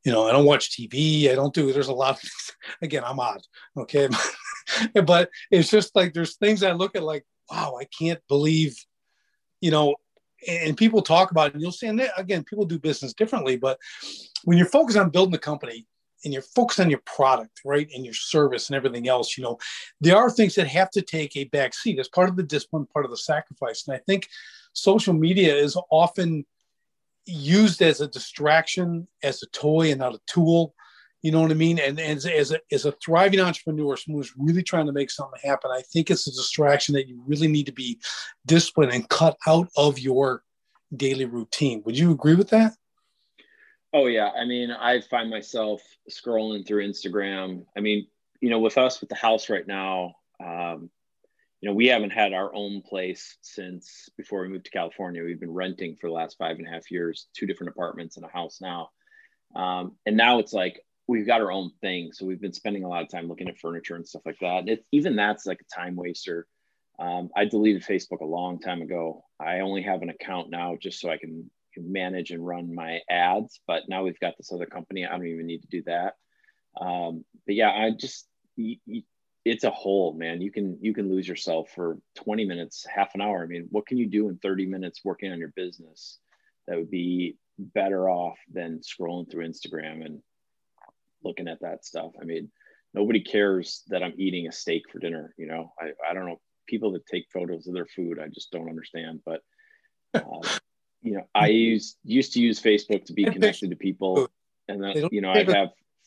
You know, I don't watch T V. I don't do, there's a lot of things. Again, I'm odd. Okay. But it's just like, there's things I look at like, wow, I can't believe, you know, and people talk about it, and you'll see, and again, people do business differently, but when you're focused on building a company and you're focused on your product, right, and your service and everything else, you know, there are things that have to take a back seat as part of the discipline, part of the sacrifice. And I think social media is often used as a distraction, as a toy and not a tool. You know what I mean? And, and as, as, a, as a thriving entrepreneur, someone who's really trying to make something happen, I think it's a distraction that you really need to be disciplined and cut out of your daily routine. Would you agree with that? Oh, yeah. I mean, I find myself scrolling through Instagram. I mean, you know, with us, with the house right now, um, you know, we haven't had our own place since before we moved to California. We've been renting for the last five and a half years, two different apartments and a house now. Um, and now it's like, we've got our own thing. So we've been spending a lot of time looking at furniture and stuff like that. And it, even that's like a time waster. Um, I deleted Facebook a long time ago. I only have an account now just so I can, can manage and run my ads. But now we've got this other company. I don't even need to do that. Um, but yeah, I just, you, you, it's a whole, man. You can, you can lose yourself for twenty minutes, half an hour. I mean, what can you do in thirty minutes working on your business that would be better off than scrolling through Instagram and looking at that stuff? I mean, nobody cares that I'm eating a steak for dinner. You know, I, I don't know, people that take photos of their food, I just don't understand. But, uh, you know, I used, used to use Facebook to be connected to people. And then, you know, I have.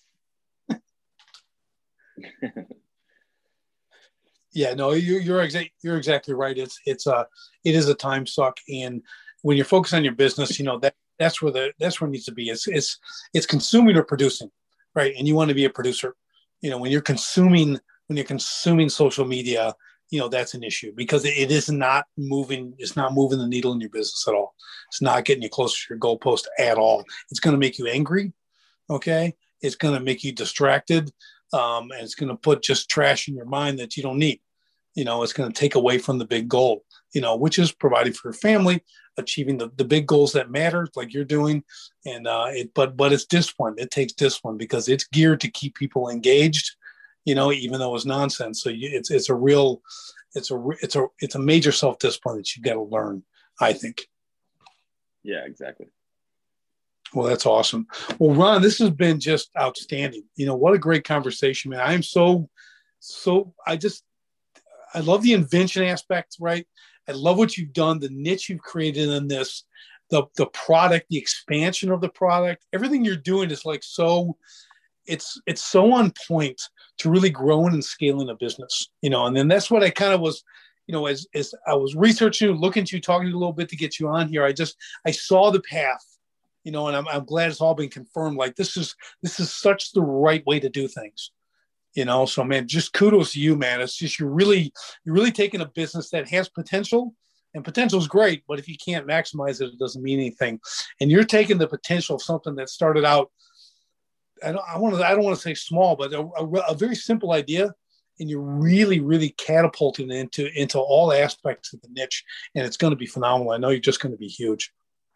Yeah, no, you, you're exactly, you're exactly right. It's, it's a, it is a time suck. And when you're focused on your business, you know, that that's where the, that's where it needs to be. It's, it's, it's consuming or producing. Right. And you want to be a producer. You know, when you're consuming, when you're consuming social media, you know, that's an issue because it is not moving. It's not moving the needle in your business at all. It's not getting you closer to your goalpost at all. It's going to make you angry. Okay. It's going to make you distracted. Um, and it's going to put just trash in your mind that you don't need. You know, it's going to take away from the big goal, you know, which is providing for your family, achieving the, the big goals that matter, like you're doing. And uh, it, but, but it's discipline. It takes discipline because it's geared to keep people engaged, you know, even though it's nonsense. So you, it's, it's a real, it's a, it's a, it's a major self-discipline that you've got to learn, I think. Yeah, exactly. Well, that's awesome. Well, Ron, this has been just outstanding. You know, what a great conversation, man. I am so, so, I just, I love the invention aspect, right? I love what you've done, the niche you've created in this, the the product, the expansion of the product, everything you're doing is like so, it's it's so on point to really growing and scaling a business, you know. And then that's what I kind of was, you know, as as I was researching, looking at you, talking to you a little bit to get you on here, I just I saw the path, you know, and I'm I'm glad it's all been confirmed. Like this is this is such the right way to do things. You know, so man, just kudos to you, man. It's just you're really, you're really taking a business that has potential, and potential is great, but if you can't maximize it, it doesn't mean anything. And you're taking the potential of something that started out, I don't, I want to, I don't want to say small, but a, a, a very simple idea, and you're really, really catapulting it into into all aspects of the niche, and it's going to be phenomenal. I know you're just going to be huge.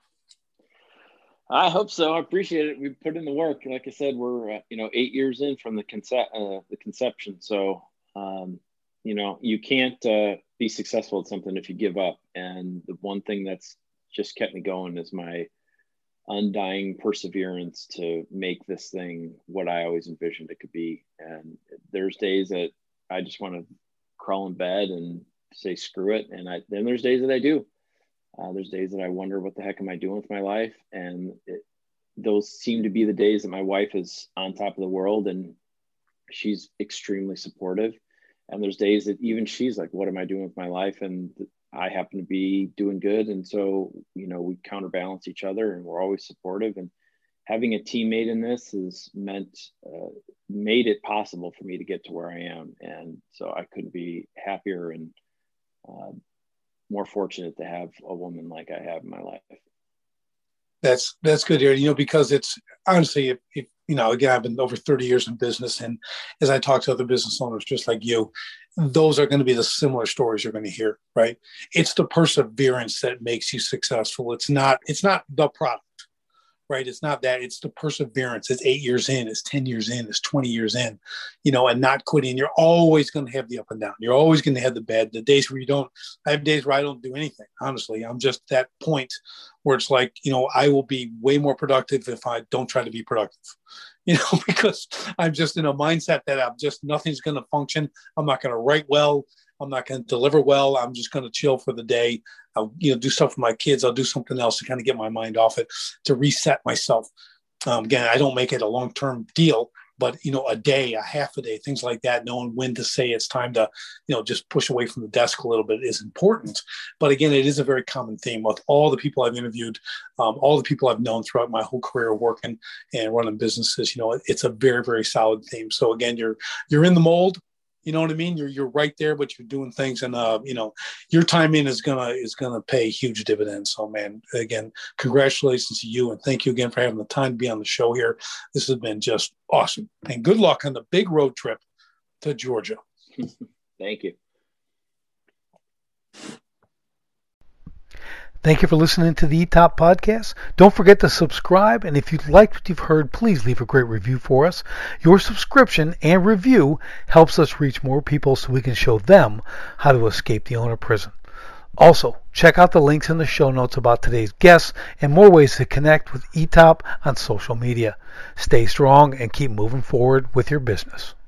I hope so. I appreciate it. We put in the work. Like I said, we're, uh, you know, eight years in from the concept, uh, the conception. So, um, you know, you can't uh, be successful at something if you give up. And the one thing that's just kept me going is my undying perseverance to make this thing what I always envisioned it could be. And there's days that I just want to crawl in bed and say, screw it. And I, then there's days that I do. Uh, there's days that I wonder what the heck am I doing with my life, and it, those seem to be the days that my wife is on top of the world, and she's extremely supportive. And there's days that even she's like, "What am I doing with my life?" And I happen to be doing good, and so you know we counterbalance each other, and we're always supportive. And having a teammate in this has meant uh, made it possible for me to get to where I am, and so I couldn't be happier and uh, more fortunate to have a woman like I have in my life. That's, that's good here, you know, because it's honestly, if, if, you know, again, I've been over thirty years in business, and as I talk to other business owners, just like you, those are going to be the similar stories you're going to hear, right? It's the perseverance that makes you successful. It's not, it's not the product, right? It's not that, it's the perseverance. It's eight years in, it's ten years in, it's twenty years in, you know, and not quitting. You're always going to have the up and down. You're always going to have the bad, the days where you don't, I have days where I don't do anything. Honestly, I'm just that point where it's like, you know, I will be way more productive if I don't try to be productive, you know, because I'm just in a mindset that I'm just, nothing's going to function. I'm not going to write well. I'm not going to deliver well. I'm just going to chill for the day. I'll, you know, do stuff for my kids. I'll do something else to kind of get my mind off it, to reset myself. Um, again, I don't make it a long-term deal, but, you know, a day, a half a day, things like that, knowing when to say it's time to, you know, just push away from the desk a little bit is important. But again, it is a very common theme with all the people I've interviewed, um, all the people I've known throughout my whole career working and running businesses. You know, it, it's a very, very solid theme. So again, you're, you're in the mold. You know what I mean? You're you're right there, but you're doing things, and uh, you know, your time in is gonna is gonna pay huge dividends. So, man, again, congratulations to you, and thank you again for having the time to be on the show here. This has been just awesome, and good luck on the big road trip to Georgia. Thank you. Thank you for listening to the E-Top Podcast. Don't forget to subscribe, and if you liked what you've heard, please leave a great review for us. Your subscription and review helps us reach more people so we can show them how to escape the owner prison. Also, check out the links in the show notes about today's guests and more ways to connect with E-Top on social media. Stay strong and keep moving forward with your business.